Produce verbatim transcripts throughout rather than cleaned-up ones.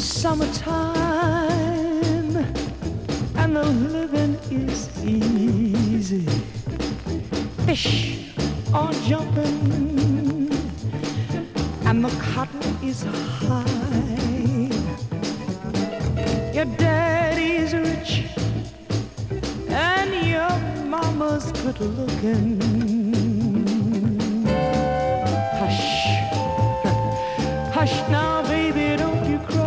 Summertime and the living is easy. Fish are jumping and the cotton is high. Your daddy's rich and your mama's good looking. Hush, hush now, baby, don't you cry.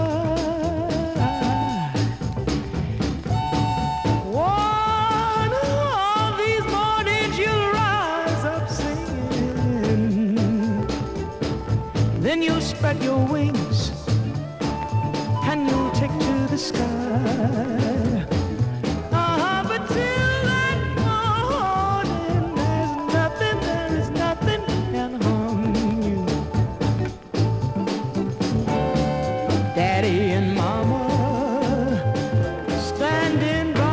One of these mornings you'll rise up singing. Then you'll spread your wings and you'll take to the sky. Uh-huh, but till that morning, there's nothing, there is nothing can harm you. Daddy and Mama standing by.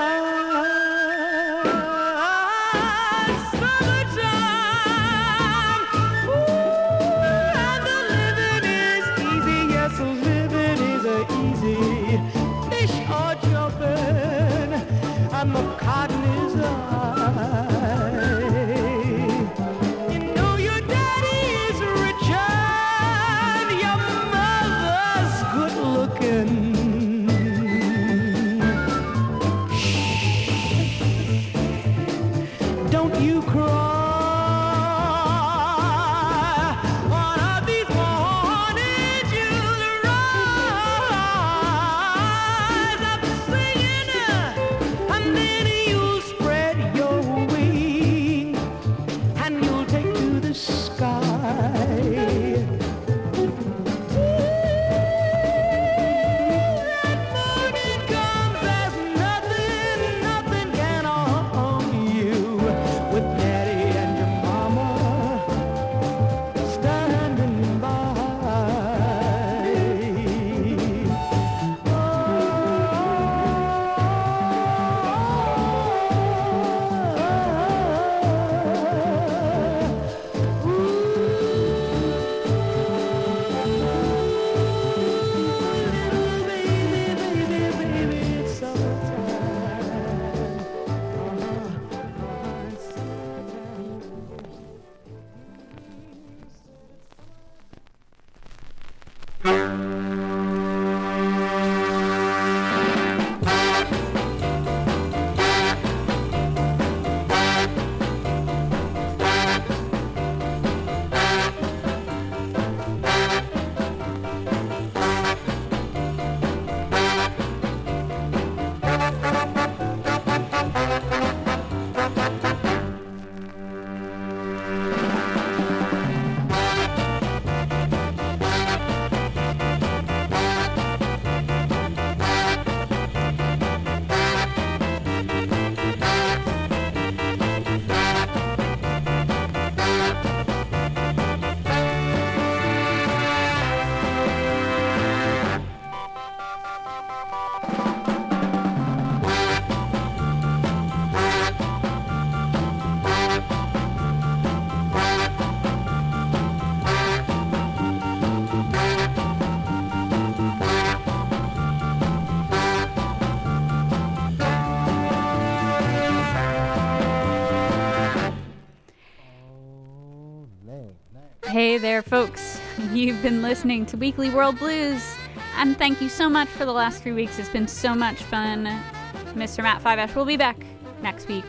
Summertime, ooh, and the living is easy. Yes, the living is a easy. Fish are jumping and the cotton is high. You know your daddy is rich and your mother's good looking. Don't you cry. One of these mornings you'll rise up singing, and then you'll spread your wings and you'll take to the sky. That morning comes, there's nothing, nothing can harm you. With daddy and your mama standing by. Hey there, folks. You've been listening to Weekly World Blues, and thank you so much for the last three weeks. It's been so much fun. Mister Matt Fiveash will be back next week.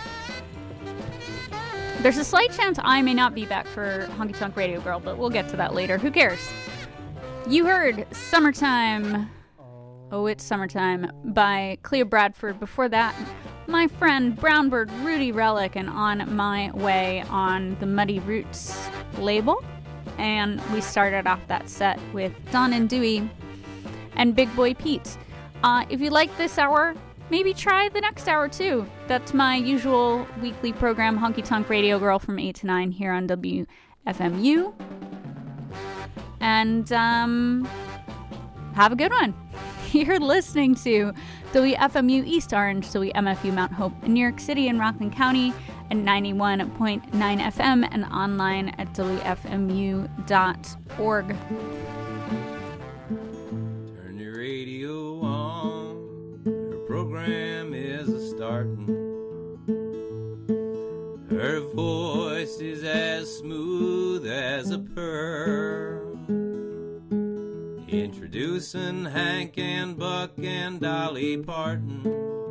There's a slight chance I may not be back for Honky Tonk Radio Girl, but we'll get to that later. Who cares? You heard Summertime, Oh It's Summertime by Cleo Bradford. Before that, my friend Brownbird Rudy Relic and On My Way on the Muddy Roots label. And we started off that set with Don and Dewey and Big Boy Pete. Uh, if you like this hour, maybe try the next hour too. That's my usual weekly program, Honky Tonk Radio Girl, from eight to nine here on W F M U. And um, have a good one. You're listening to W F M U East Orange, W M F U Mount Hope in New York City and Rockland County at ninety-one point nine F M and online at W F M U dot org. Parton. Her voice is as smooth as a pearl, introducing Hank and Buck and Dolly Parton.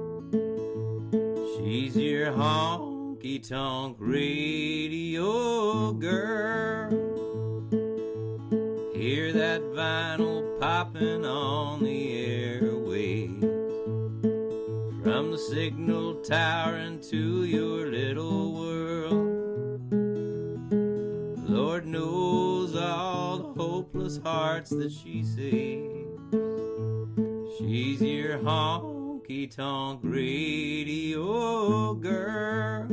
She's your honky-tonk radio girl. Hear that vinyl popping on the airwaves, from the signal tower into your little world. Lord knows all the hopeless hearts that she saves. She's your honky-tonk radio girl.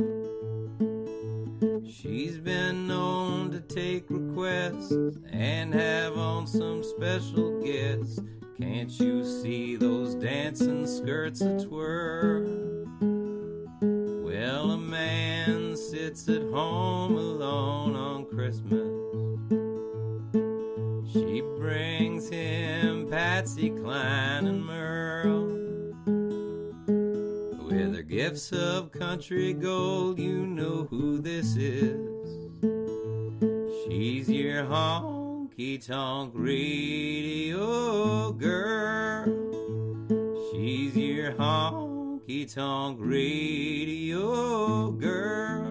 She's been known to take requests and have on some special guests. Can't you see those dancing skirts a twirl? Well, a man sits at home alone on Christmas. She brings him Patsy Cline and Merle. With her gifts of country gold, you know who this is. She's your honky-tonk radio girl. She's your honky-tonk radio girl.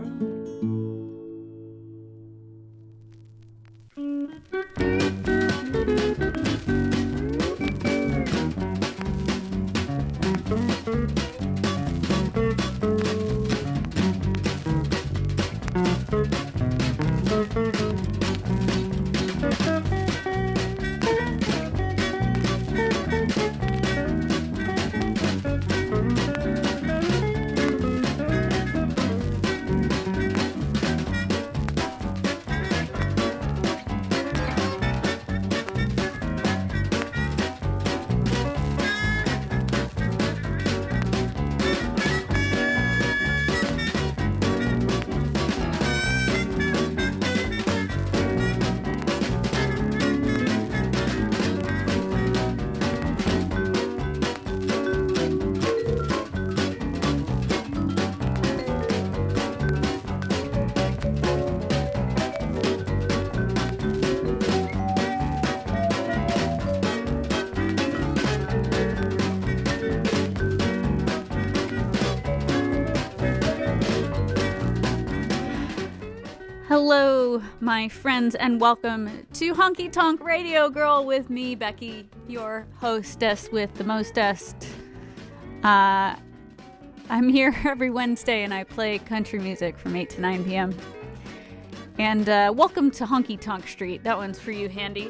Hello, my friends, and welcome to Honky Tonk Radio Girl with me, Becky, your hostess with the mostest. Uh, I'm here every Wednesday, and I play country music from eight to nine p.m. And uh, welcome to Honky Tonk Street. That one's for you, Handy.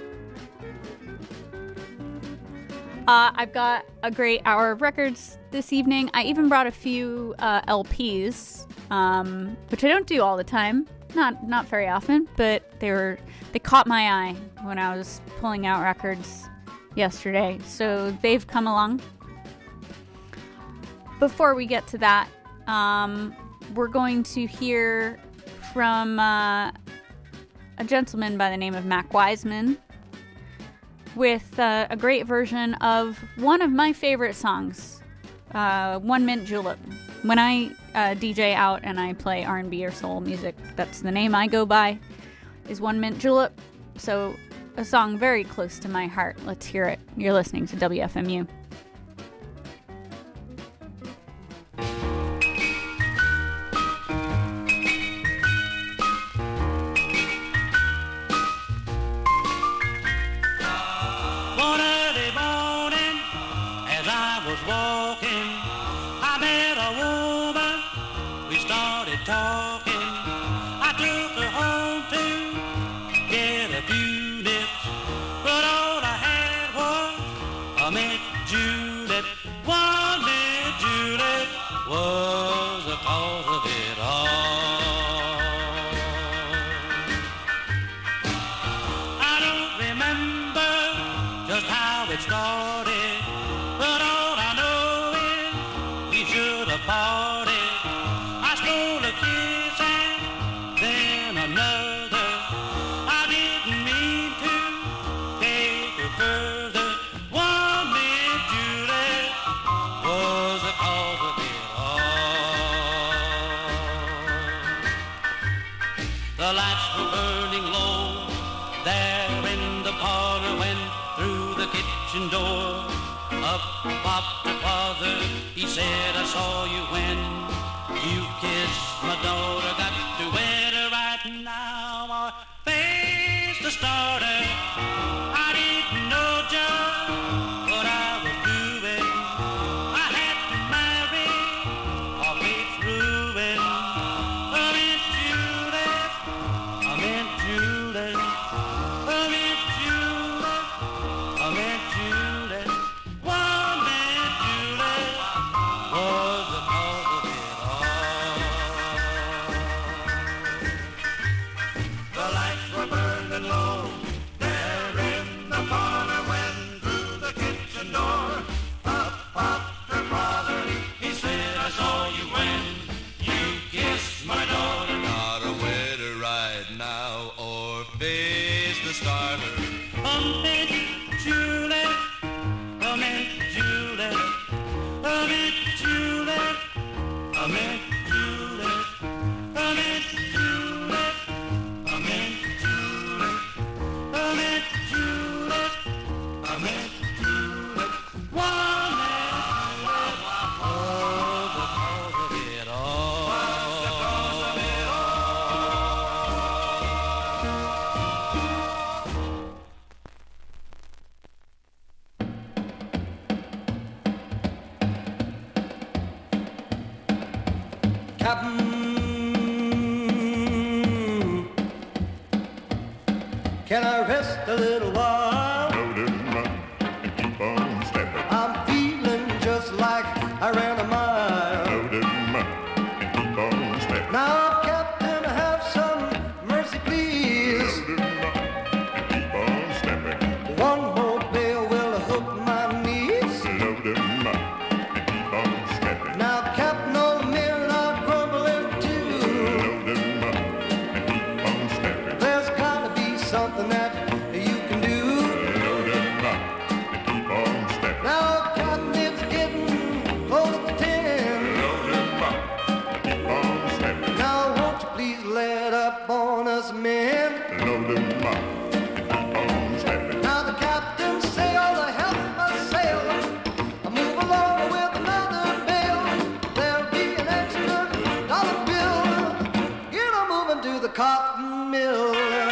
Uh, I've got a great hour of records this evening. I even brought a few uh, L Ps, um, which I don't do all the time. Not not very often, but they were they caught my eye when I was pulling out records yesterday. So they've come along. Before we get to that, um, we're going to hear from uh, a gentleman by the name of Mac Wiseman with uh, a great version of one of my favorite songs, uh, One Mint Julep. When I uh, D J out and I play R and B or soul music, that's the name I go by, is One Mint Julep. So a song very close to my heart. Let's hear it. You're listening to W F M U. One early morning, as I was walking, I met a woman. We started talking. I took her home to get a few nips, but all I had was a mint julep. One mint julep was the cause of it all. I don't remember just how it started, but all I know is we should have parted. I stole a kiss and then another. I didn't mean to take her further. One mint julep was the cause of it all. kitchen door. Up popped her father, he said, I saw you when you kissed my daughter. Got to wed her right now or face the starter. I didn't know just what I was doing. I had to marry or face ruin. I meant Juliet, I meant Juliet, I meant Juliet, I meant Juliet. One meant Juliet was the cause of it all. The lights were burning low there in the parlor when through the kitchen door up popped her father. He said, I saw you when you kissed my daughter. Not a wed her right now or face the starter. I meant Juliet, I meant Juliet, I meant Juliet, I meant Juliet, I meant Juliet, I meant Juliet, I meant Juliet, I meant Juliet. One man, oh, the cause of it all. The cause of it Captain, can I rest a little while? Load him up and keep on stepping. I'm feeling just like I ran a mile. Load him up and keep on stepping. Now, Captain, have some mercy, please. Load him up and keep on stepping. One more bale will hook my knees. Load him up and keep on stepping. Now, Captain, old men are grumbling too. Load him up and keep on stepping. There's gotta be something that you can do. Load him up and keep on stepping. Now, Captain, it's getting close to ten. Load him up and keep on stepping. Now, won't you please let up on us men? Load him up and keep on stepping. Now, the captain sailed to help us sail. Move along with another bale. There'll be an extra dollar bill. Get a moving to the cotton mill.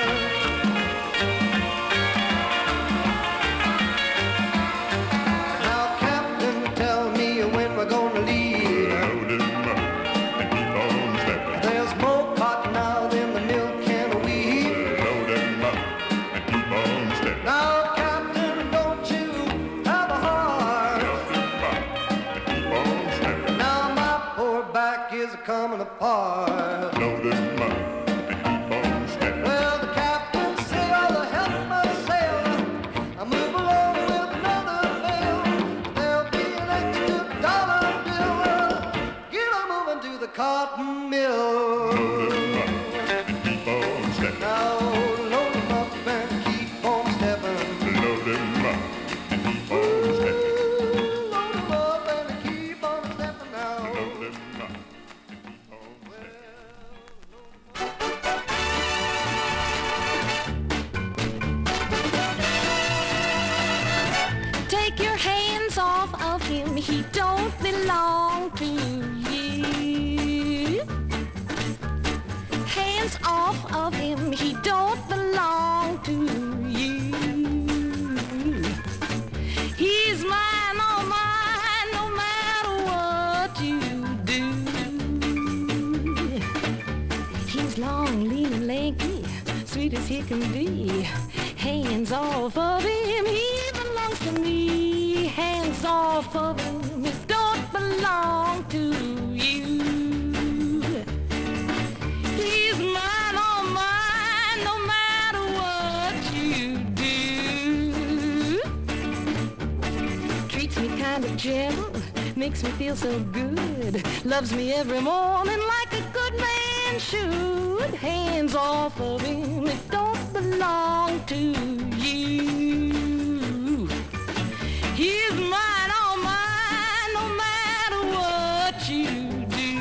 Now, Captain, tell me when we're gonna leave. Load him up and keep on stepping. There's more cotton now than the mill can weave. Load him up and keep on stepping. Now, Captain, don't you have a heart? Load him up and keep on stepping. Now, my poor back is coming apart. Load him up and keep on stepping. Well, the captain sailed to help us sail. I move along with another bale. There'll be an extra dollar bill. Get a moving to the cotton mill. Load him up and keep on stepping. Now, load 'em up and keep on stepping. Load him up and keep on stepping. Load 'em up and keep on stepping now. Load him up and keep on stepping. Take your hands off of him, he don't belong to you. Hands off of him, he don't belong to you. He's mine, oh mine, no matter what you do. He's long, lean, and lanky, sweet as he can be. Hands off of him, he belongs to me. Hands off of him, it don't belong to you. He's mine, oh mine, no matter what you do. Treats me kind of gentle, makes me feel so good. Loves me every morning like a good man should. Hands off of him, it don't belong to you. He's mine, oh mine, no matter what you do.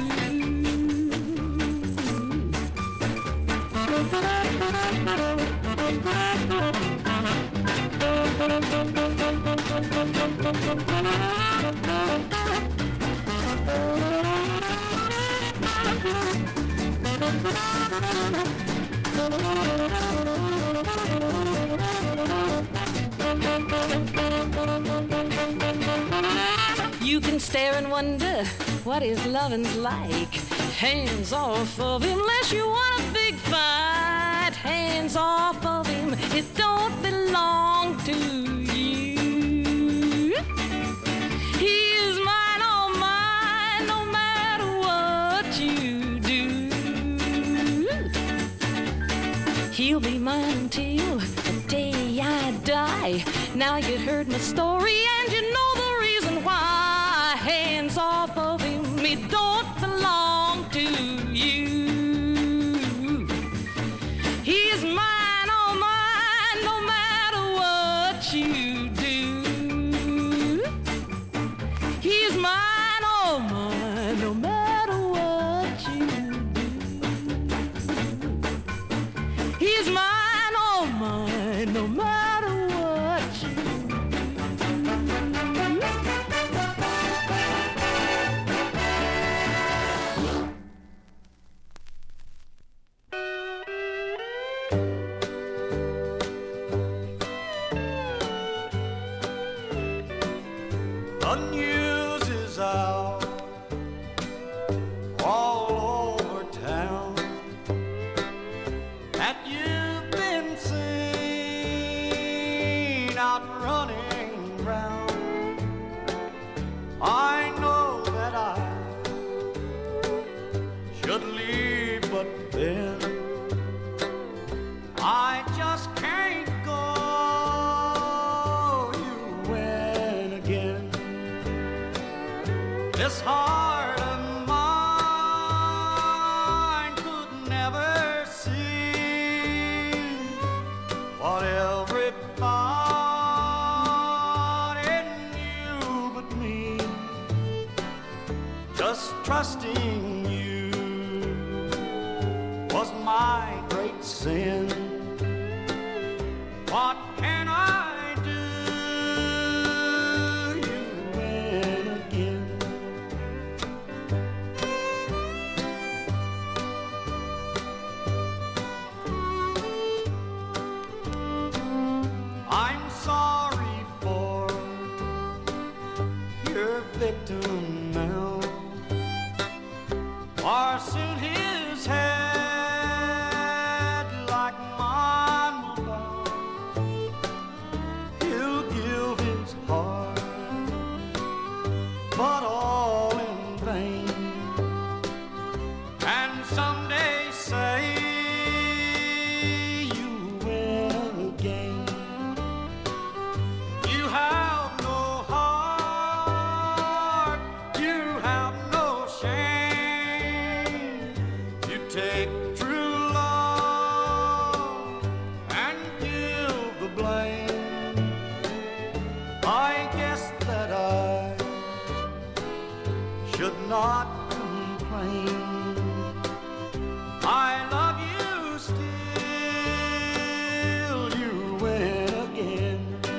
stare and wonder what his loving's like. Hands off of him, unless you want a big fight. Hands off of him, it don't belong to you. He is mine, all mine, no matter what you do. He'll be mine until the day I die. Now you heard my story and you know the reason why. Hands off of him, it don't belong to you. He's mine, all mine, no matter what you do. He's mine, all mine, no matter what you do. He's mine, all mine, no matter what you do. The news is out all over town that you've been seen out running round. I know that I should leave, but then I just can't go. You win again. This heart of mine could never see what everybody knew but me. Just trusting you was my great sin. What can I do? You win again. I'm sorry for your victim now. Or suit his head like mine will bow. He'll give his heart, but all in vain. And someday say you win again. You have no heart, you have no shame. You take true love and give the blame. I guess that I should not complain. I love you still, you win again.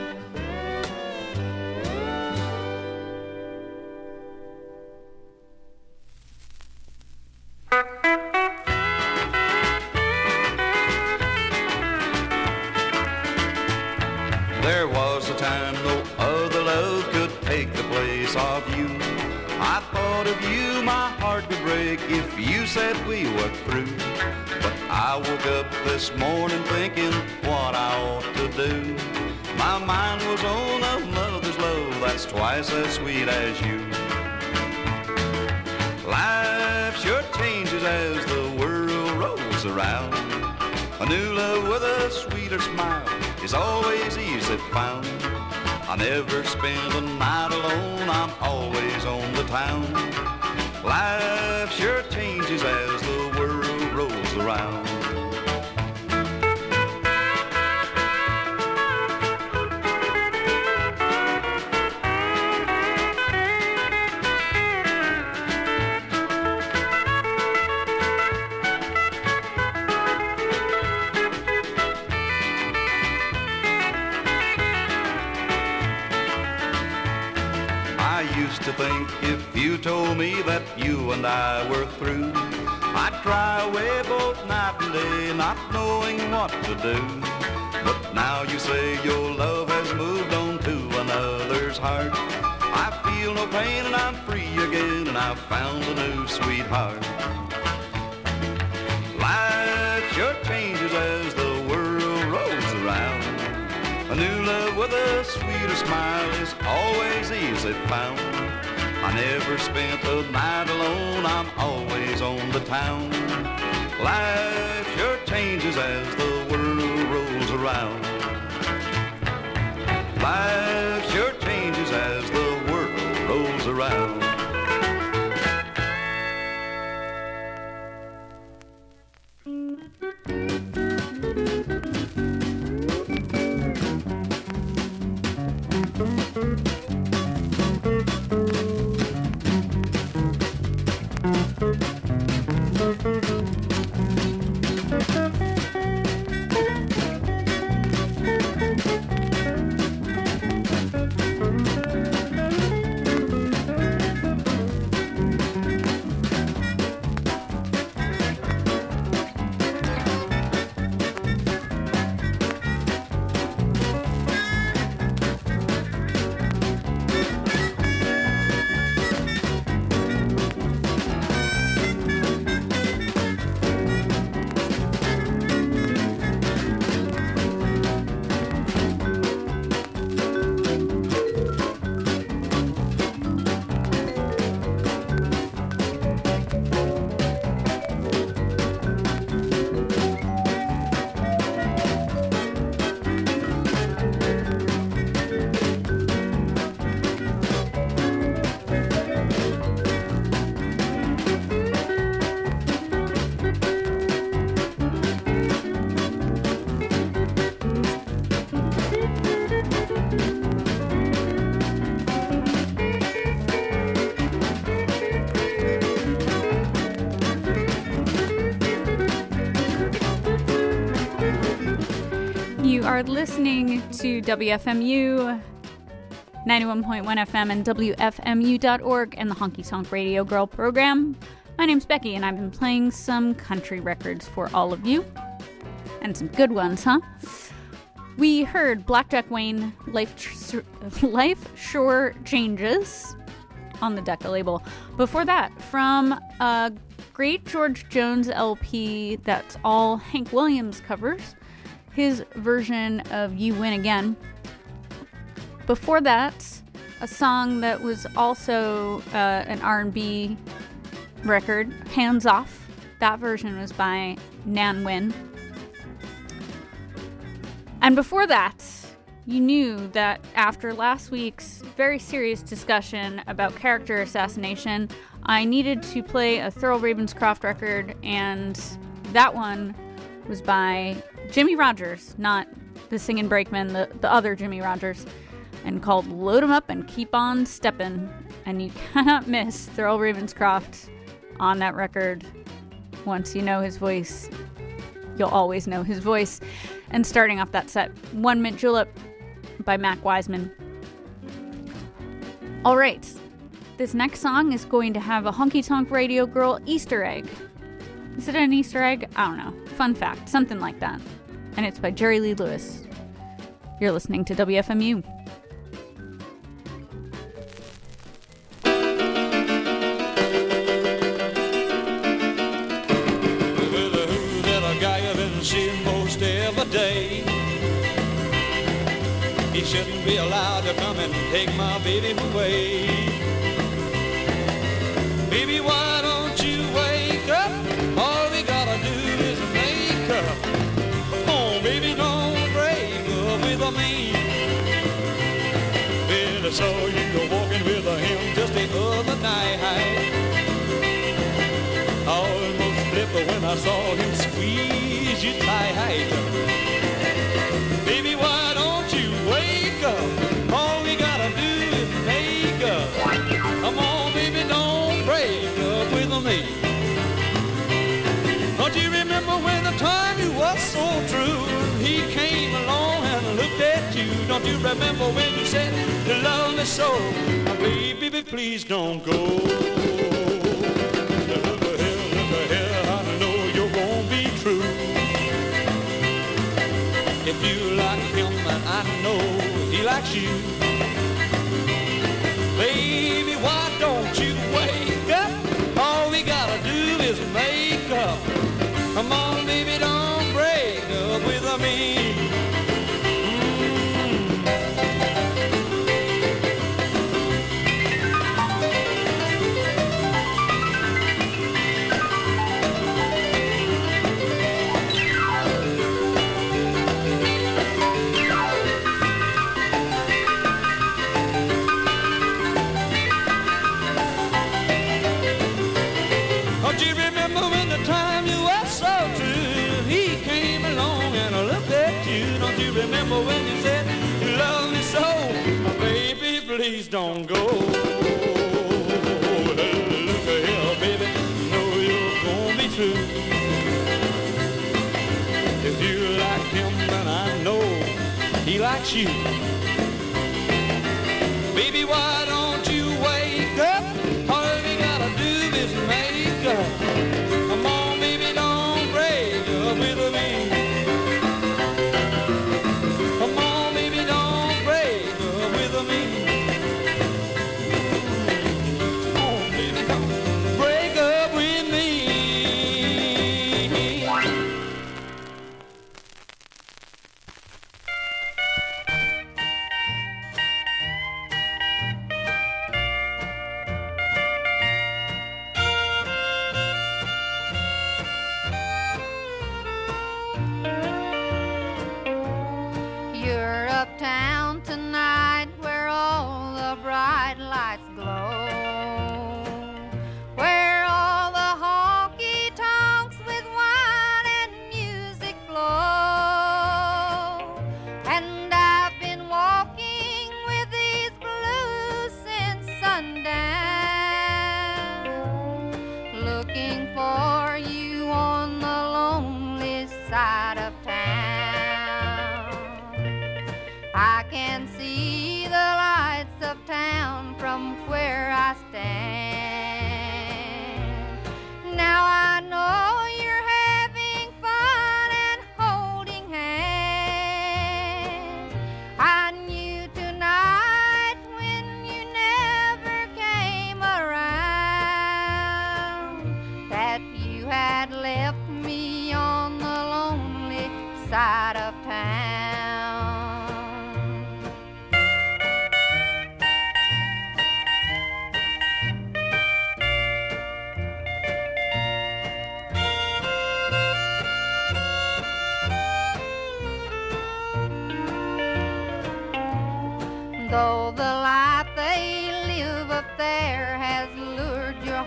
There was a time no other love could take the place of you. I thought of you, my heart would break if you said we were through. But I woke up this morning thinking what I ought to do. My mind was on another's love that's twice as sweet as you. Life sure changes as the world rolls around. A new love with a sweeter smile is always easy found. I never spend a night alone, I'm always on the town. Life sure changes as the world rolls around. To think if you told me that you and I were through, I'd cry away both night and day, not knowing what to do. But now you say your love has moved on to another's heart. I feel feel no pain and I'm free again and I've found a new sweetheart. Life sure changes as the world rolls around. A new love with a sweeter smile is always easily found. I never spent a night alone, I'm always on the town. Life sure changes as the world rolls around. Life sure changes as the world rolls around. You are listening to W F M U ninety-one point one F M and W F M U dot org and the Honky Tonk Radio Girl program. My name's Becky and I've been playing some country records for all of you. And some good ones, huh? We heard Blackjack Wayne, Life, Tr- Life Sure Changes on the Decca label. Before that, from a great George Jones L P that's all Hank Williams covers, his version of You Win Again. Before that, a song that was also uh, an R and B record, Hands Off. That version was by Nan Wynn. And before that, you knew that after last week's very serious discussion about character assassination, I needed to play a Thurl Ravenscroft record, and that one was by Jimmy Rogers, not the singing brakeman, the, the other Jimmy Rogers, and called Load 'em Up and Keep on Steppin'. And you cannot miss Thurl Ravenscroft on that record. Once you know his voice, you'll always know his voice. And starting off that set, One Mint Julep by Mac Wiseman. All right, this next song is going to have a Honky Tonk Radio Girl Easter egg. Is it an Easter egg? I don't know. Fun fact, something like that. And it's by Jerry Lee Lewis. You're listening to W F M U. He shouldn't be allowed to come and take my baby away. Baby, why don't you wake up? All we gotta do is make up. Oh, baby, don't break up with me. Well, I saw you walking with him just the other night. I almost flipped when I saw him squeeze you tight. Baby, why don't you wake up? All we gotta do is make up. Come on, baby, don't break up with me. Don't you remember when the time you was so true? He came along and looked at you. Don't you remember when you said you love me so? Now, baby, baby, please don't go. Look ahead, look ahead, I know you won't be true. If you like him, and I know he likes you, baby, remember when you said you love me so. Baby, please don't go. Look here, baby, know you're gonna be true. If you like him, then I know he likes you. Baby, why don't you wake up? All you gotta do is make up. Come on, baby, don't break up with me. Come on, baby, don't break up with me. Come on, baby, don't break up with me. You're uptown tonight where all the bright lights glow, where all the honky-tonks with wine and music flow. And I've been walking with these blues since sundown, looking for you on the lonely side of town. I can see the lights of town from where I stand. Now I know you're having fun and holding hands. I knew tonight when you never came around that you had left me on the lonely side of town. Though the life they live up there has lured your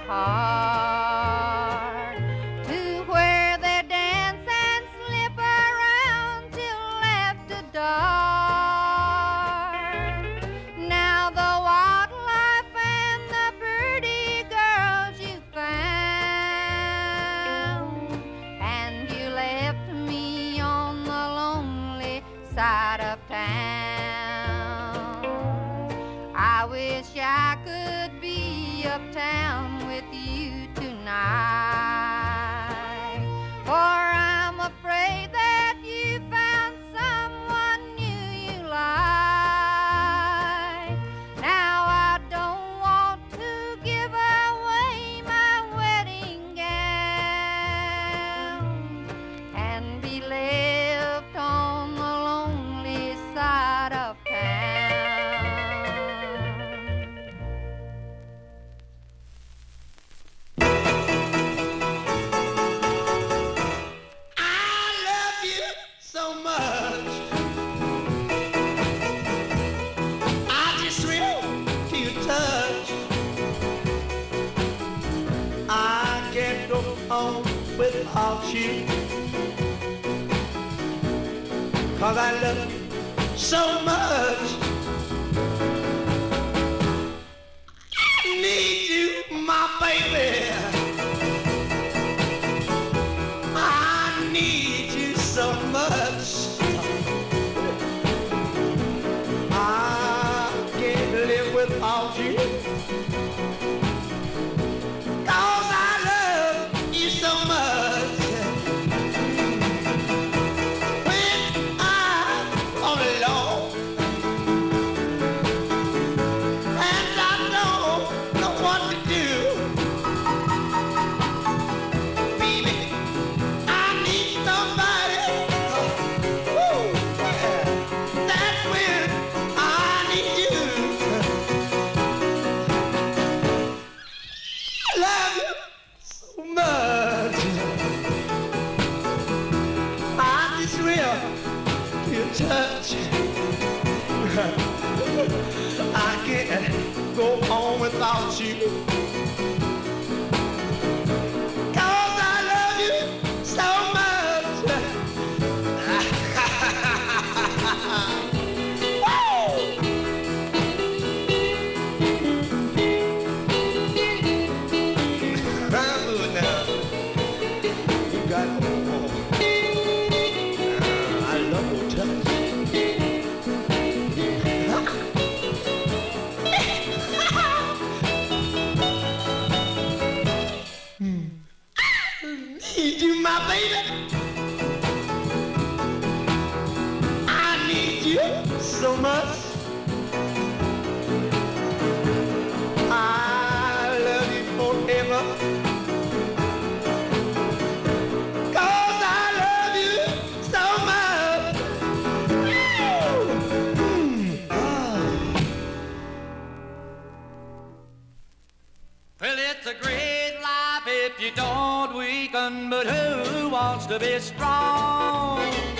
heart to where they dance and slip around till after dark. Now the wildlife and the pretty girls you found, and you left me on the lonely side of town. I wish I could be uptown with you tonight, for I'm afraid that you found someone new you like. Now I don't want to give away my wedding gown and be left on the lonely side of town. On without you, 'cause I love you so much. I need you, my baby. I need you so much. I can't live without you. Touch. I can't go on without you, 'cause I love you so much. baby, I need you so much. I love you forever. 'Cause I love you so much. Mm. Ah. Well, it's a great life if you don't weaken, but who wants to be strong?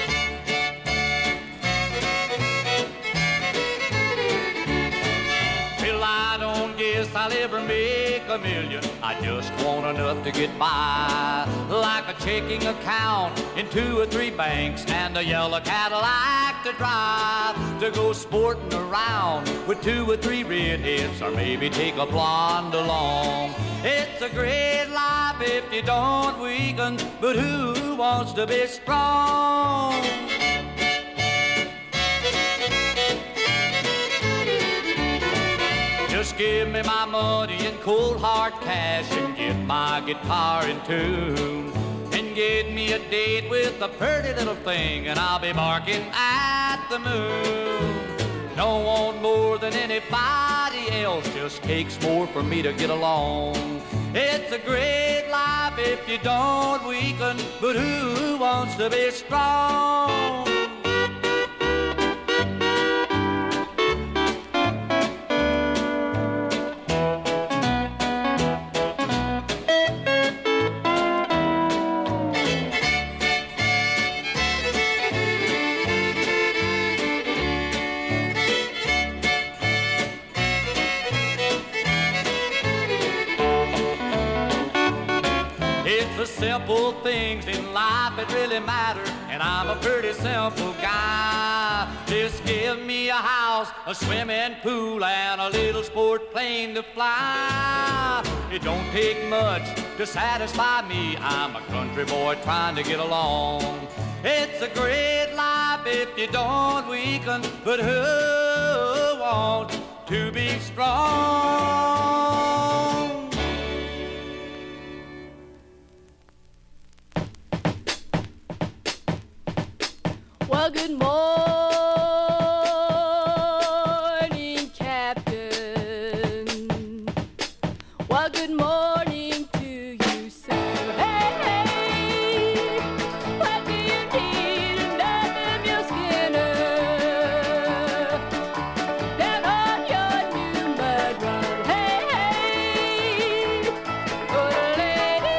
Well, I don't guess I'll ever make a million. I just want enough to get by, like a checking account in two or three banks and a yellow Cadillac to drive, to go sporting around with two or three redheads, or maybe take a blonde along. It's a great life if you don't weaken, but who wants to be strong? Just give me my money in cold hard cash and get my guitar in tune, and get me a date with a pretty little thing, and I'll be barking at the moon. Don't want more than anybody else, just takes more for me to get along. It's a great life if you don't weaken, but who wants to be strong? The simple things in life that really matter, and I'm a pretty simple guy. Just give me a house, a swimming pool, and a little sport plane to fly. It don't take much to satisfy me. I'm a country boy trying to get along. It's a great life if you don't weaken, but who wants to be strong? Well, good morning, Captain. Well, good morning to you, sir. Hey, hey, what do you need? Nothing, your Skinner. Down on your new mud run. Hey, hey, oh, lady.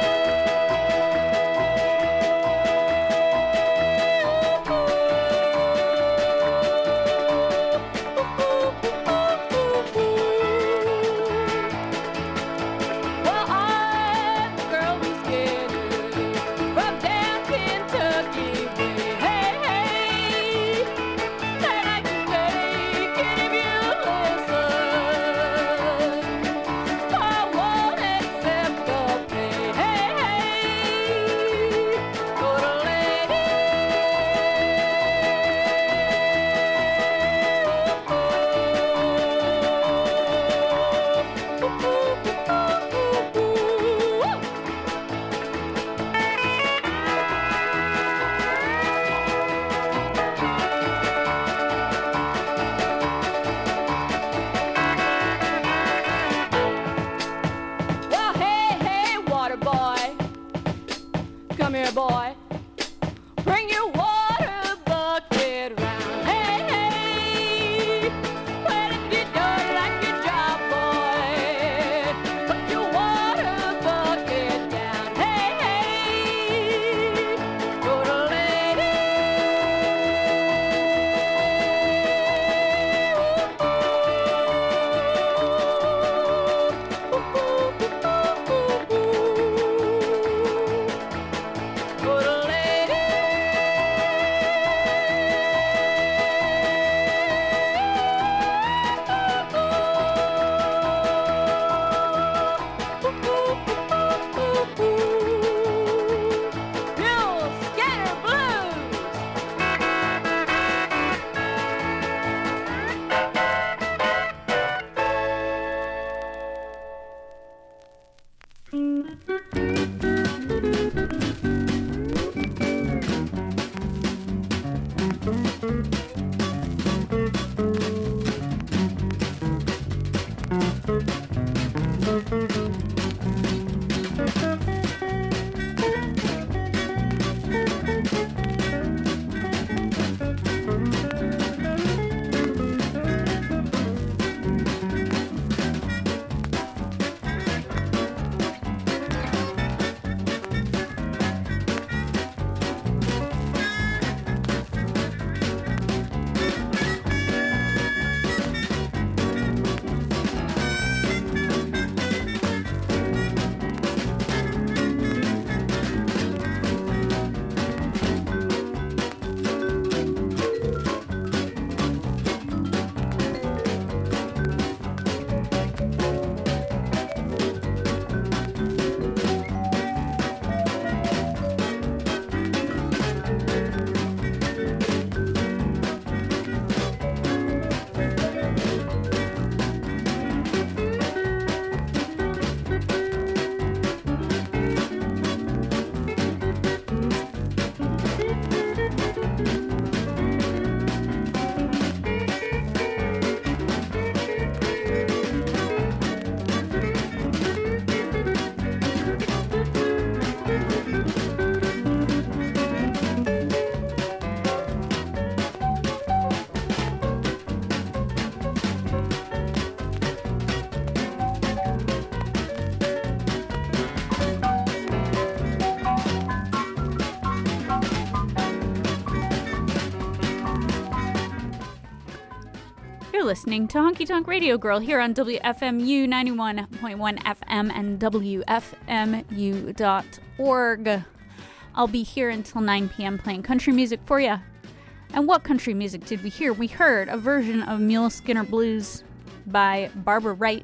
Listening to Honky Tonk Radio Girl here on W F M U ninety-one point one F M and W F M U dot org. I'll be here until nine p.m. playing country music for you. And what country music did we hear? We heard a version of Mule Skinner Blues by Barbara Wright.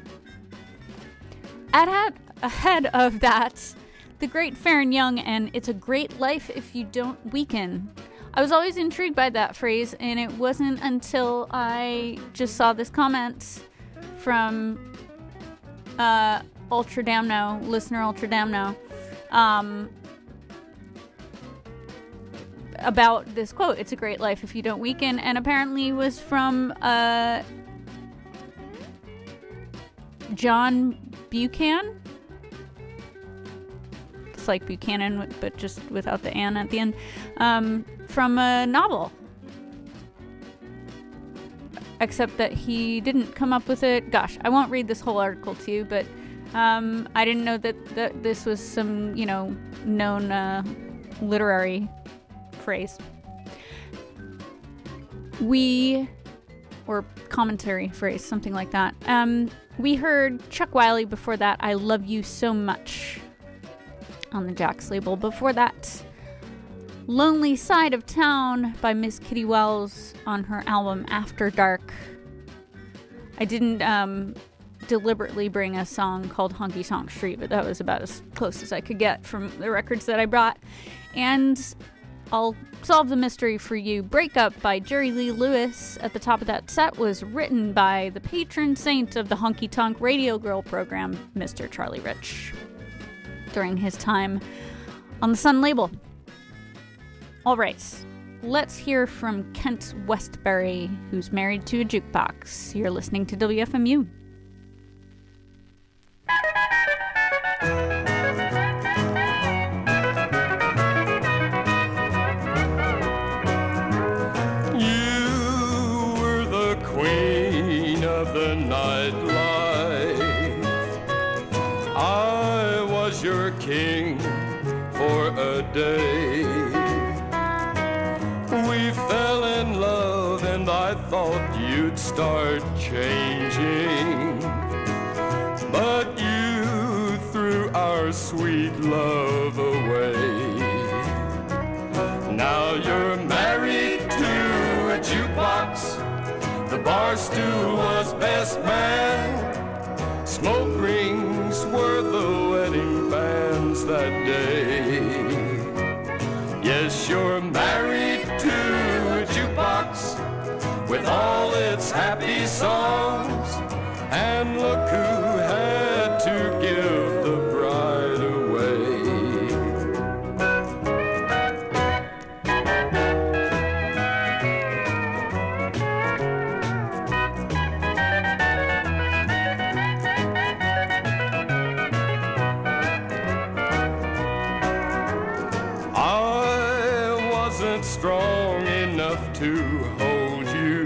At, ahead of that, the great Farron Young and It's a Great Life If You Don't Weaken. I was always intrigued by that phrase, and it wasn't until I just saw this comment from uh, Ultra Damno, listener Ultra Damno, um, about this quote, "It's a great life if you don't weaken," and apparently was from uh, John Buchanan. It's like Buchanan, but just without the "an" at the end. Um, from a novel. Except that he didn't come up with it. Gosh, I won't read this whole article to you, but um, I didn't know that, that this was some, you know, known uh, literary phrase. We, or commentary phrase, something like that. Um, we heard Chuck Wiley before that, I Love You So Much, on the Jax label. Before that, Lonely Side of Town by Miss Kitty Wells on her album After Dark. I didn't um, deliberately bring a song called Honky Tonk Street, but that was about as close as I could get from the records that I brought. And I'll solve the mystery for you. Breakup by Jerry Lee Lewis at the top of that set was written by the patron saint of the Honky Tonk Radio Girl program, Mister Charlie Rich, during his time on the Sun label. All right, let's hear from Kent Westbury, who's married to a jukebox. You're listening to W F M U. You were the queen of the nightlife. I was your king for a day. We fell in love and I thought you'd start changing, but you threw our sweet love away. Now you're married to a jukebox, the bar stool was best man, smoke rings were the wedding bands that day. Yes, you're married to a jukebox with all its happy songs, and look who had to give the bride away. enough to hold you.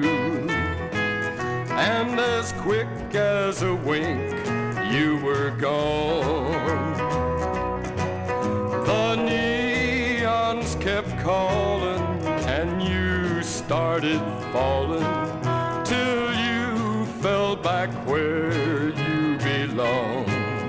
And as quick as a wink, you were gone. The neons kept calling, and you started falling, till you fell back where you belong.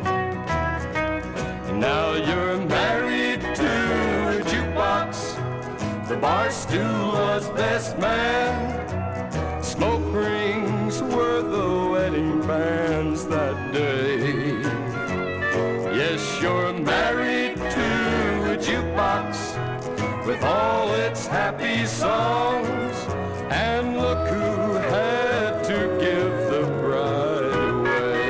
Now you're married to a jukebox. The bar stool was best man. Smoke rings were the wedding bands that day. Yes, you're married to a jukebox with all its happy songs. And look who had to give the bride away.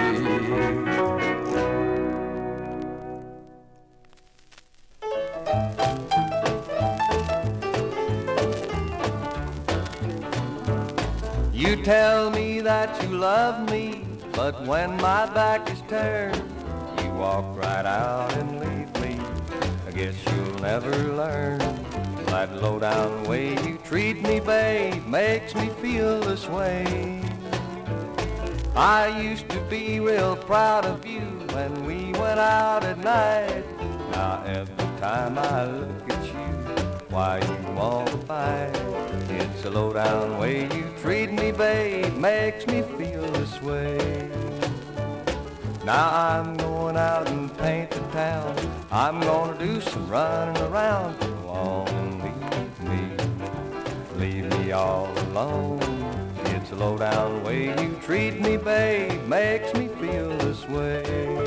You tell me that you love me, but when my back is turned, you walk right out and leave me. I guess you'll never learn. That low-down way you treat me, babe, makes me feel this way. I used to be real proud of you when we went out at night. Now every time I look at you, why you wanna fight? It's a low-down way you treat me, babe, makes me feel this way. Now I'm going out and paint the town. I'm gonna do some running around. Go on and leave me, leave me all alone. It's a low-down way you treat me, babe, makes me feel this way.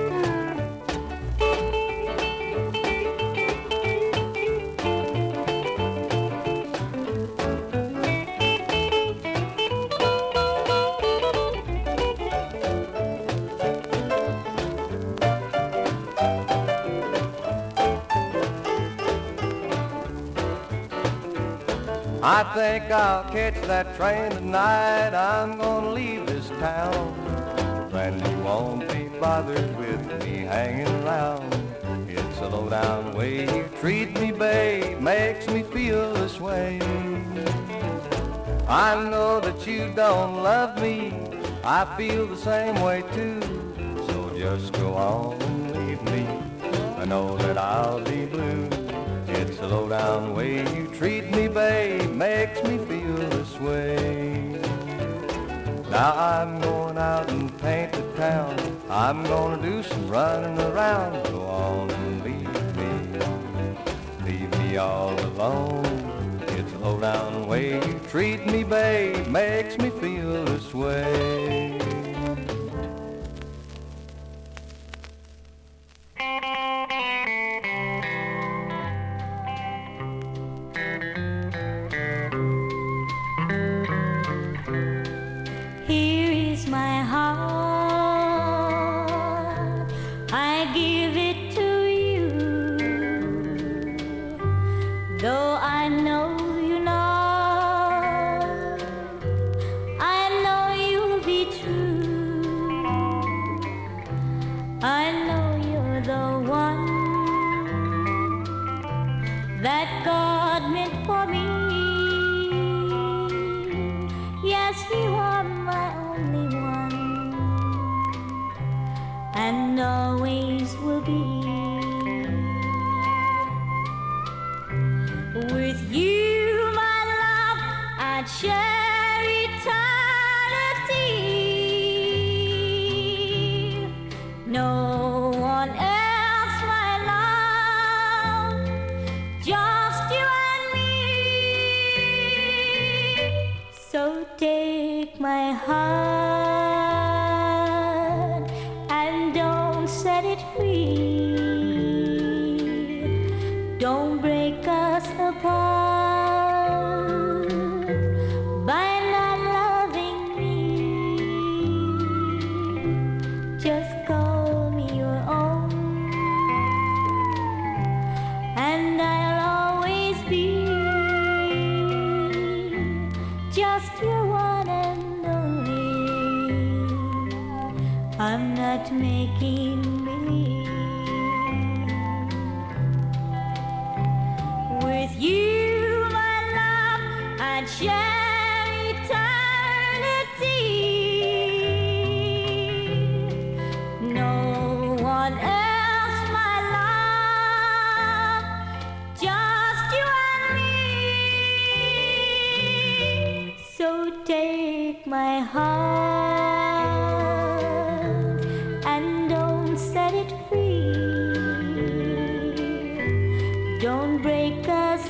I think I'll catch that train tonight. I'm gonna leave this town. Then you won't be bothered with me hanging around. It's a low-down way you treat me, babe, makes me feel this way. I know that you don't love me. I feel the same way too. So just go on and leave me. I know that I'll be blue. It's a low-down way you treat me, babe, makes me feel this way. Now I'm going out and paint the town. I'm gonna do some running around. Go on and leave me, leave me all alone. It's a low-down way you treat me, babe, makes me feel this way. share eternity. No one else, my love, just you and me. So take my heart and don't set it free. Don't break us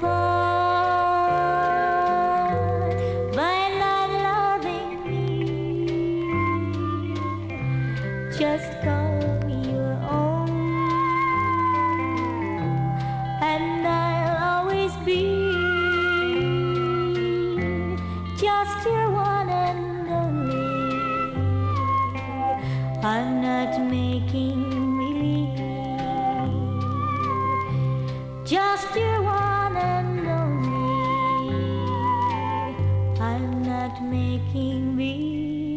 apart by not loving me. Just call me your own, and I'll always be just your one and only. I'm not making believe, just your one and only. I'm not making believe.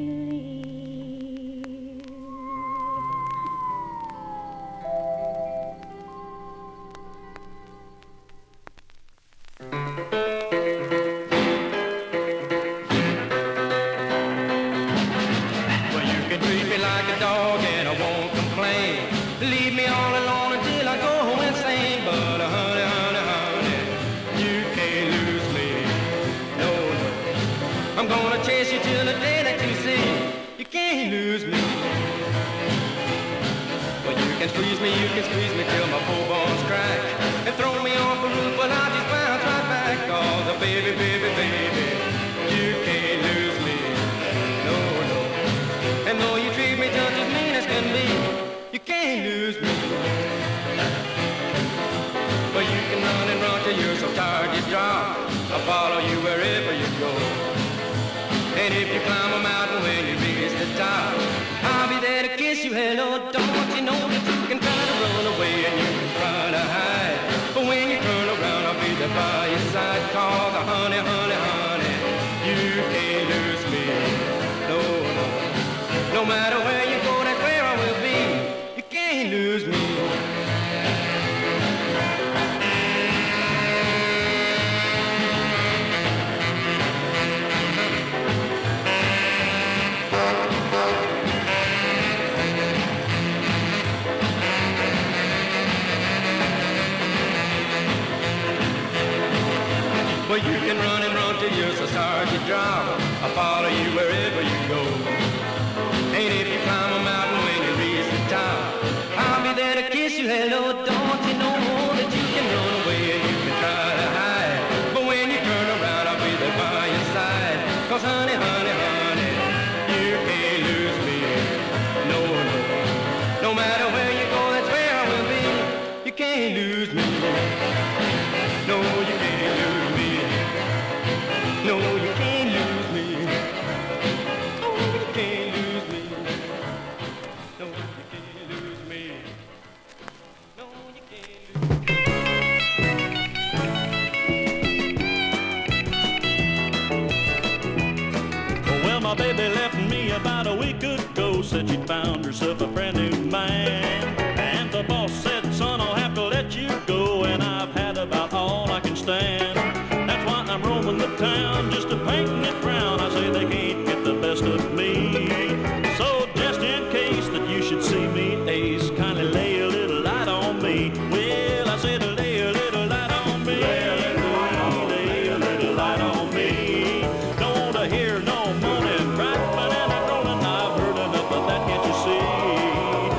Well, you can treat me like a dog and I won't complain. Leave me all alone until I go insane. But uh, honey, honey, honey, you can't lose me. No, no. I'm gonna chase you till the day that you see you can't lose me. Well, you can squeeze me, you can squeeze me till my full bones crack, and throw me off the roof, but I'll just bounce right back. Oh, the baby, baby, baby, you can't lose me. No, no. And though you treat me just as mean as can be, you can't lose me. But you can run and run till you're so tired you drop. I'll follow you wherever you go. And if you climb a mountain when you reach the top, I'll be there to kiss you. Hello, don't you know that you can try to run away and you can try to hide, but when you turn around I'll be there by your side. Call the honey, honey, honey, you can't lose me. No, no. No matter where you go, that's where I will be. You can't lose me. Well, you can run and run till you're so sorry you drop. I'll follow you wherever you go. And if you climb a mountain when you reach the top, I'll be there to kiss you. Hello, don't you know that you can run away and you can try to hide, but when you turn around I'll be there by your side. Cause honey, honey, honey, you can't lose me. No, no. No matter where you go, that's where I will be. You can't lose me. No, you can't lose me. No, you can't lose me. Oh, you can't lose me. No, you can't lose me. No, you can't lose me. Well, my baby left me about a week ago. Said she'd found herself a brand new man. And the boss said, son, I'll have to let you go. And I've had about all I can stand. That's why I'm roaming the town just to painting it brown. I say they can't get the best of me. So just in case that you should see me, Ace, kindly lay a little light on me. Well, I said lay a little light on me. Lay a little light on me. Lay a little light on me. Don't want to hear no moaning, right banana rolling. I've heard enough of that, can't you see?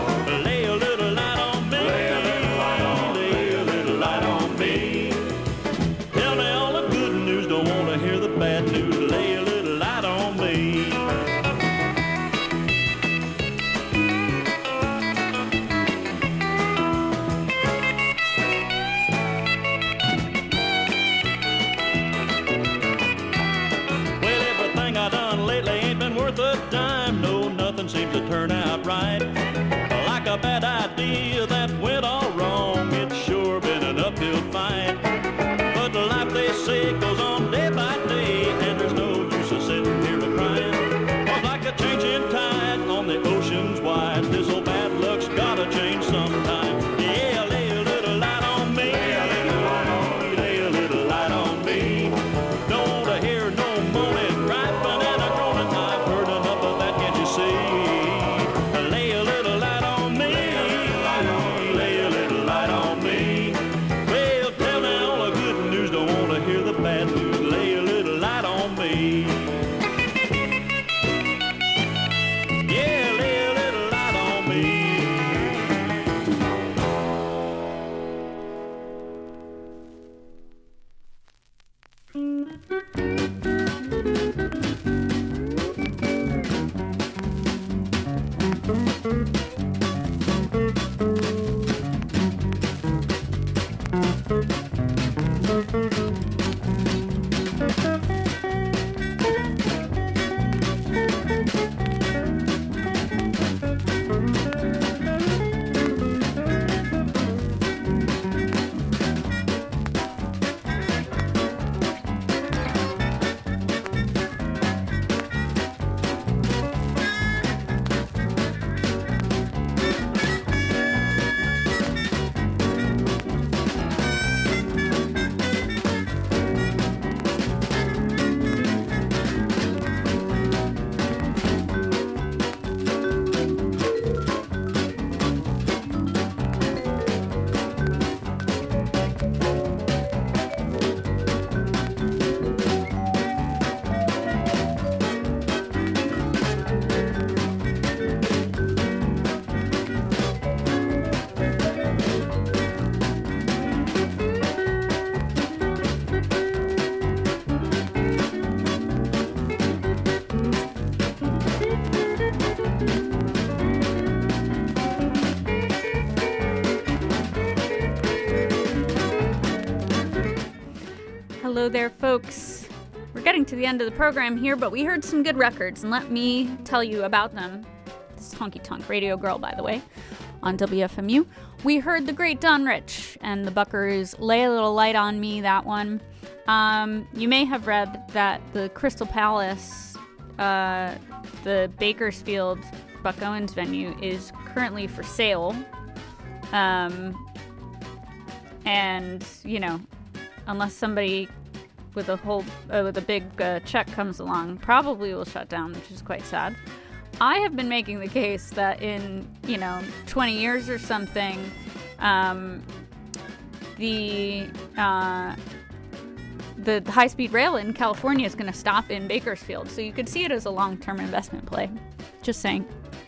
Hello there, folks. We're getting to the end of the program here, but we heard some good records, and let me tell you about them. This is Honky Tonk Radio Girl, by the way, on W F M U. We heard the great Don Rich and the Buckaroos, Lay a Little Light on Me, that one. Um, you may have read that the Crystal Palace, uh, the Bakersfield Buck Owens venue, is currently for sale. Um, and, you know, unless somebody with a whole uh, with a big uh, check comes along, probably will shut down, which is quite sad. I have been making the case that in, you know, twenty years or something, um, the uh, the high-speed rail in California is going to stop in Bakersfield, so you could see it as a long-term investment play. Just saying.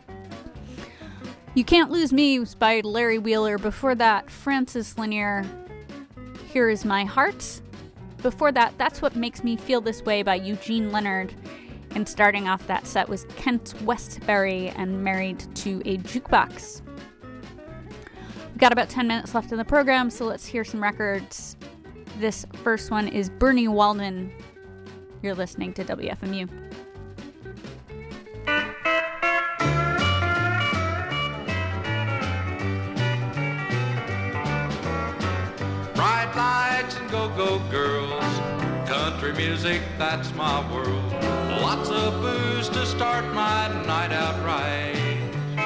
You Can't Lose Me was by Larry Wheeler. Before that, Francis Lanier, Here Is My Heart. Before that, That's What Makes Me Feel This Way by Eugene Leonard. And starting off that set was Kent Westbury and Married to a Jukebox. We've got about ten minutes left in the program, so let's hear some records. This first one is Bernie Waldman. You're listening to W F M U. Bright lights and go-go girls, country music, that's my world. Lots of booze to start my night out right.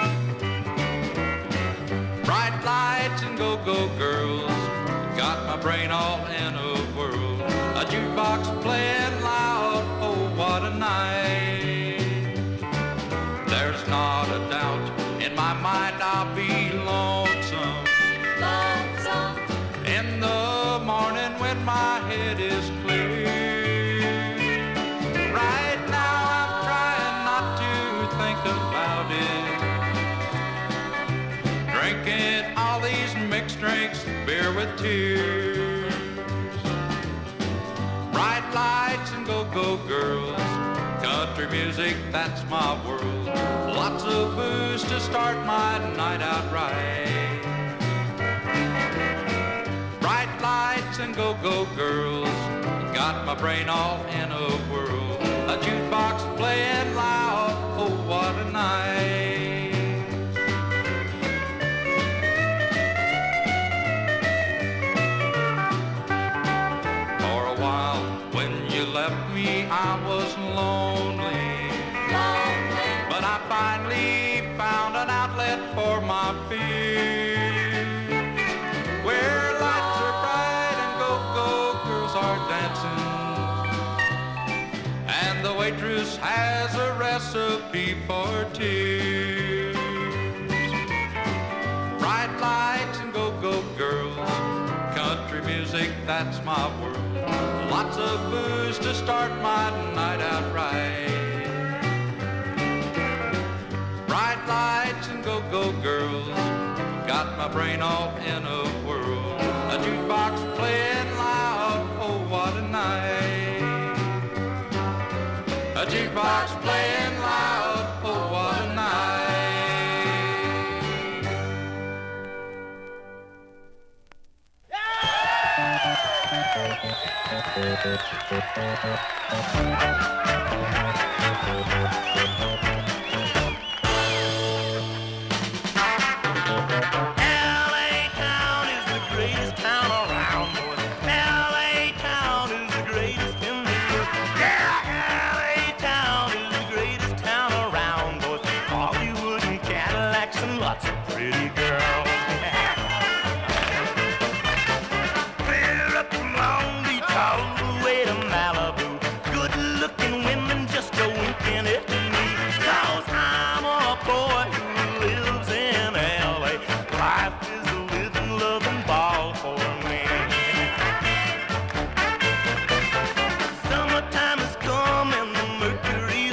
Bright lights and go-go girls, got my brain all in a whirl. A jukebox playing loud, oh what a night. There's not a doubt in my mind I'll be lonesome. Lonesome. In the morning when my head is clear. Right now I'm trying not to think about it. Drinking all these mixed drinks, beer with tears. Bright lights and go-go girls, country music, that's my world. Lots of booze to start my night out right. Bright lights and go-go girls, got my brain all in a whirl. A jukebox playing loud, oh what a night. For a while when you left me I was lonely, lonely. But I finally found an outlet for my fears. Where lights are bright and go-go girls are dancing, and the waitress has a recipe for tears. Bright lights and go-go girls, country music, that's my world. Lots of booze to start my night out right. Bright lights and go-go girls, got my brain all in a whirl. A jukebox playing loud, oh what a night. A jukebox playing loud, oh what a night.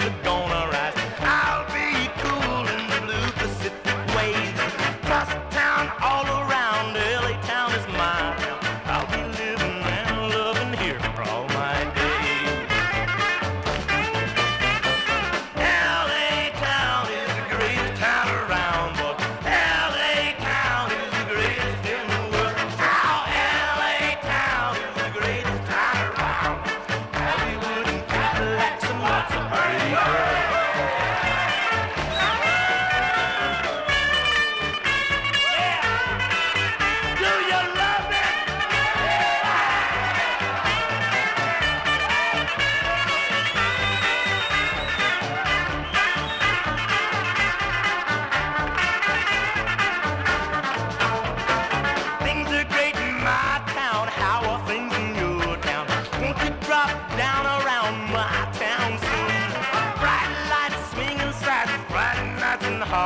Town.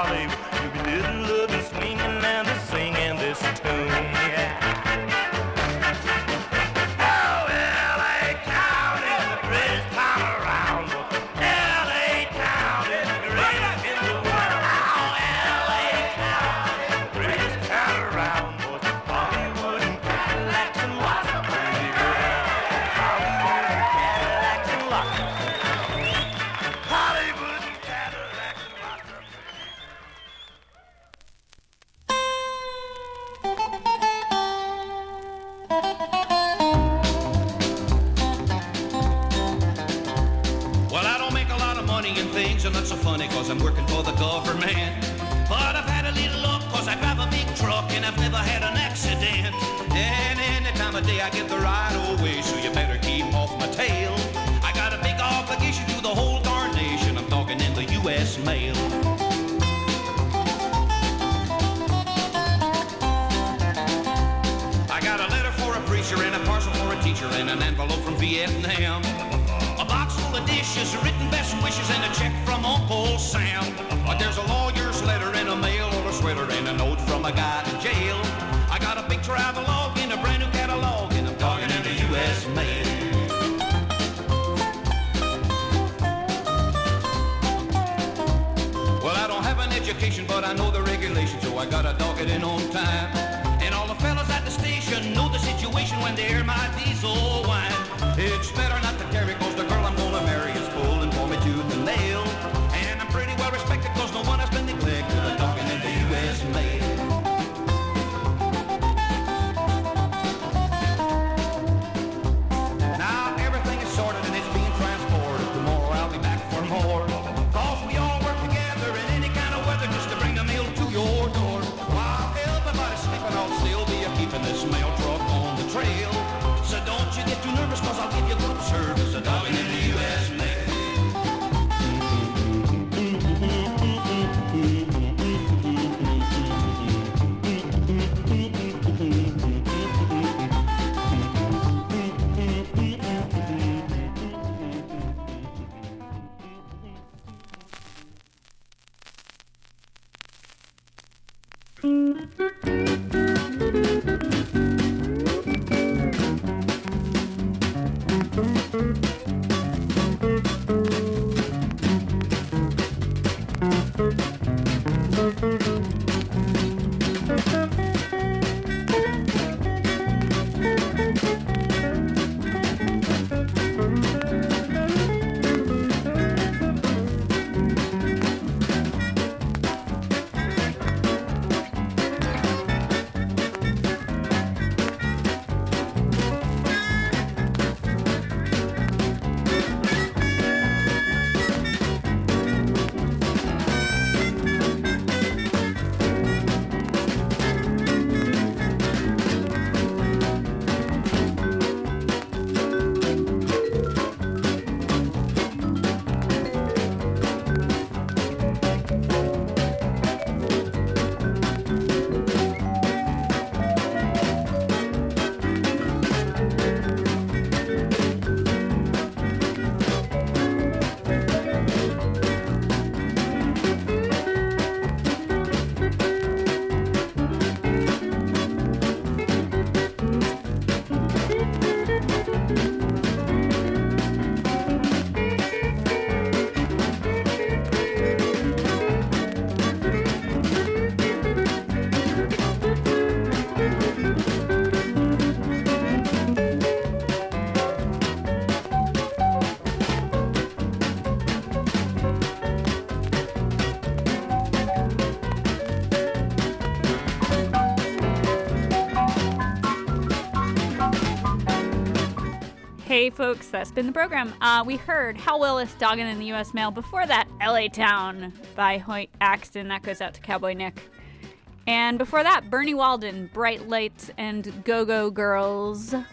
Hollywood. You be little love is swinging and a singing this tune. Yeah. Oh, L A town is the greatest town around. L A town is the greatest in the world. Oh, L A town is the greatest town around. Hollywood and Cadillacs and lots of pretty girls. Hollywood and Cadillacs and lots of pretty girls. Hollywood and Cadillacs and lots of pretty Well, I don't make a lot of money in things, and that's so funny, cause I'm working for the government. But I've had a little luck, cause I drive a big truck, and I've never had an accident. And any time of day I get the right away, so you better keep off my tail. I got a big obligation to the whole darn nation, I'm talking in the U S mail. I got a letter for a preacher and a parcel for a teacher and an envelope from Vietnam. A box full of dishes, written best wishes, and a check from Uncle Sam. But there's a lawyer's letter and a mail order sweater and a note from a guy in jail. I got a big travelogue in a brand new catalog, and I'm talking in the U S mail. Well, I don't have an education, but I know the regulations, so I gotta dog it in on time. And all the fellas at the station know the situation when they hear my diesel whine. It's better not to carry, cause the girl I'm gonna marry is pulling for me tooth and nail. And I'm pretty well respected, cause no one has been neglected. I'm talking in the U S mail. Now everything is sorted and it's being transported. Tomorrow I'll be back for more. Cause we all work together in any kind of weather just to bring the mail to your door. While everybody's sleeping, I'll still be a keeping this mail truck on the trail. So don't you get too nervous, cause I'll give you good service. A dog in the U S mail. Hey folks, that's been the program. Uh, we heard Hal Willis, Doggin' in the U S Mail. Before that, L A Town by Hoyt Axton. That goes out to Cowboy Nick. And before that, Bernie Walden, Bright Lights and Go-Go Girls. Uh,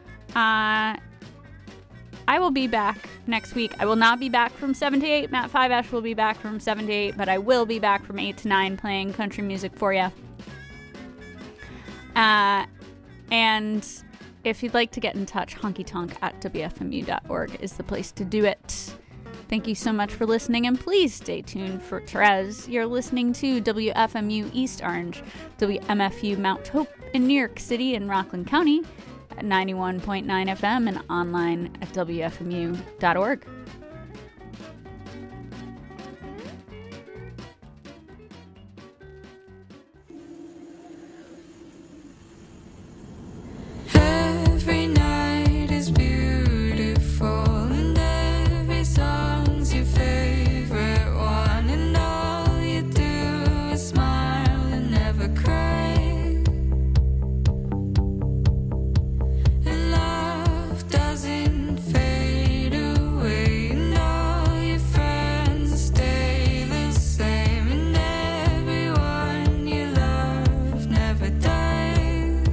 I will be back next week. I will not be back from seven to eight. Matt Five Ash will be back from seven to eight, but I will be back from eight to nine playing country music for you. Uh, and if you'd like to get in touch, honky tonk at W F M U dot org is the place to do it. Thank you so much for listening, and please stay tuned for Therese. You're listening to W F M U East Orange, W M F U Mount Hope in New York City and Rockland County at ninety-one point nine F M and online at W F M U dot org. Every night is beautiful, and every song's your favorite one, and all you do is smile and never cry. And love doesn't fade away, and all your friends stay the same, and everyone you love never dies.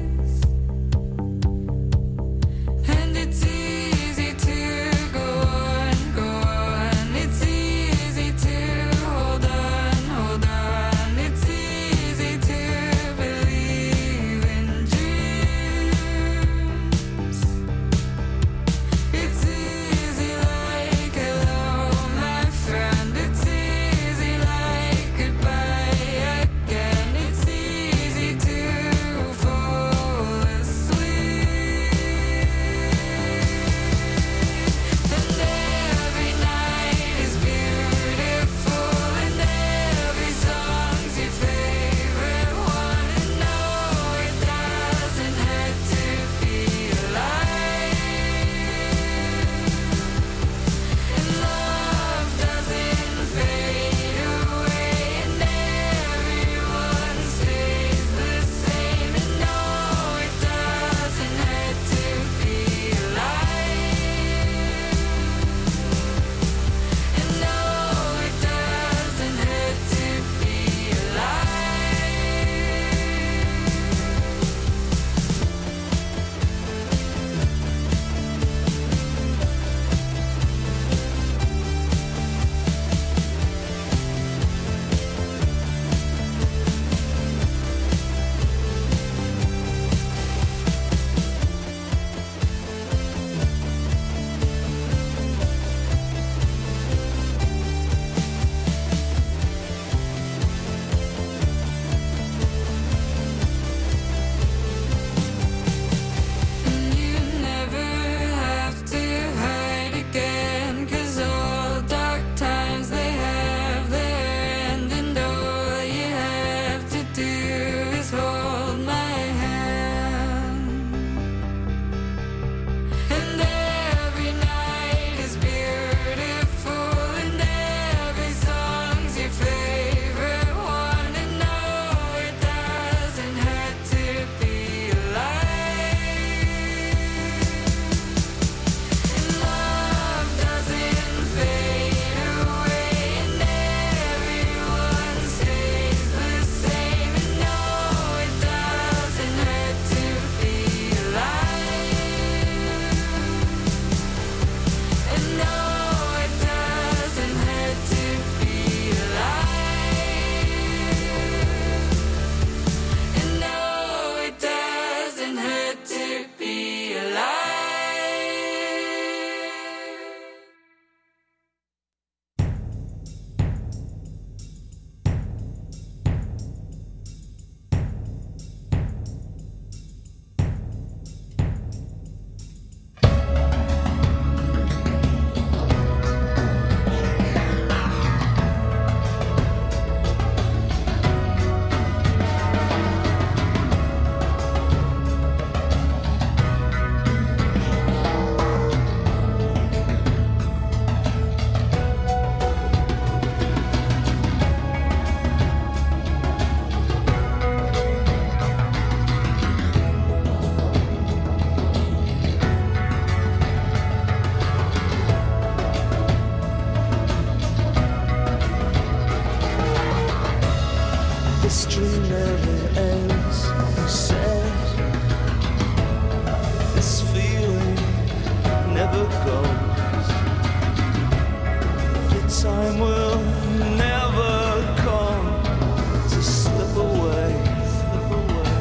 And it's easy to go on, go on. It's easy to hold on, hold on. It's easy to believe in dreams. It's easy like hello, my friend. It's easy like goodbye again. It's easy to fall asleep. And every night is beautiful, and every song's your favorite one. And no, it doesn't have to be alive. And love doesn't fade away, and everyone stays the same. And no, it doesn't have to be alive. And no, it doesn't have to be And you never have to hide again, 'cause all dark times they have their end, and all you have to do is hold my hand. And every night is beautiful, and every song's your favorite one. And no, it doesn't have to be alive. And love doesn't fade away, and everyone stays the same. And no, it doesn't have to be alive. And no, it doesn't have to be alive. And no, it doesn't have to be alive. This dream never ends, you said. This feeling never goes. The time will never come to slip away. Slip away.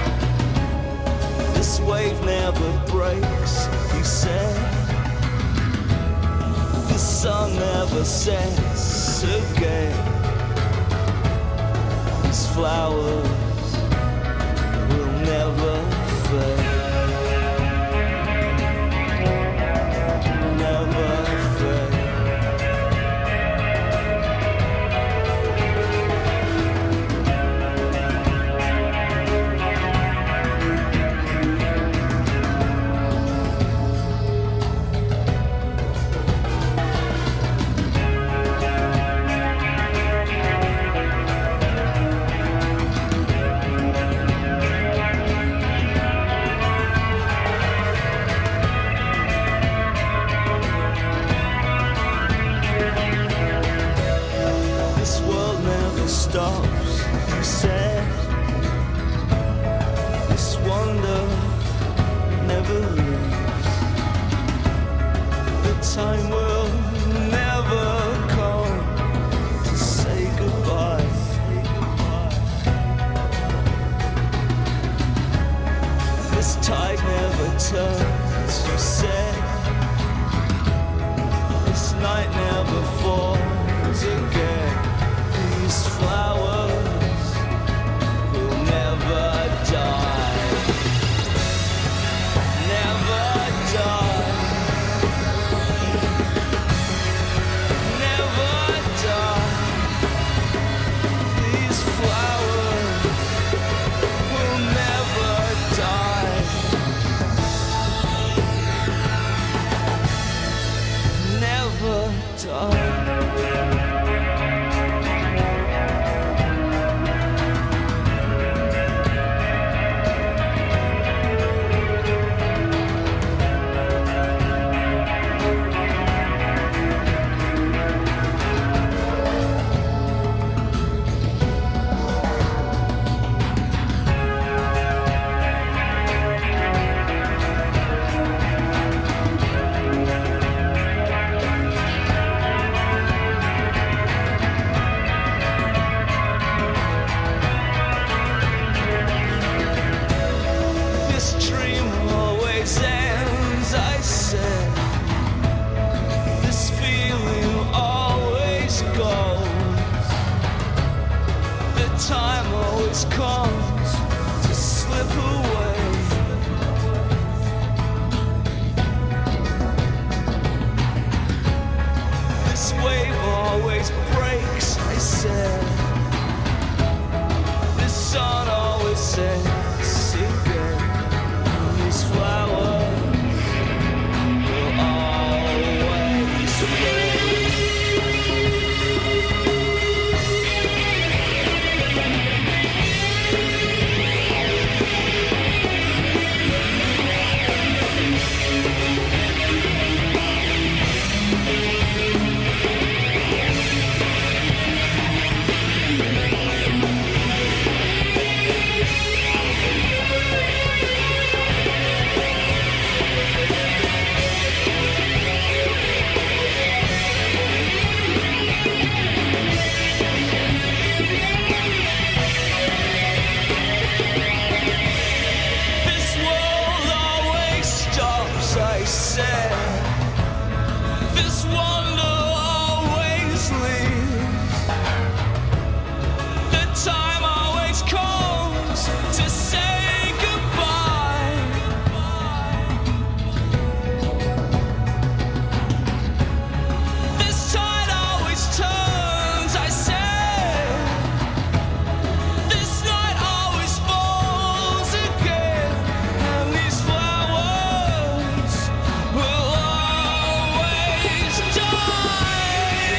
This wave never breaks, you said. flowers will never fade. Never fade. This world never stops, you said. This wonder never leaves. The time will never come to say goodbye. This tide never turns, you said. This night never falls again. These flowers will never die. Never die. Never die. These flowers will never die. Never die. This dream always ends, I said. This feeling always goes. The time always comes to slip away.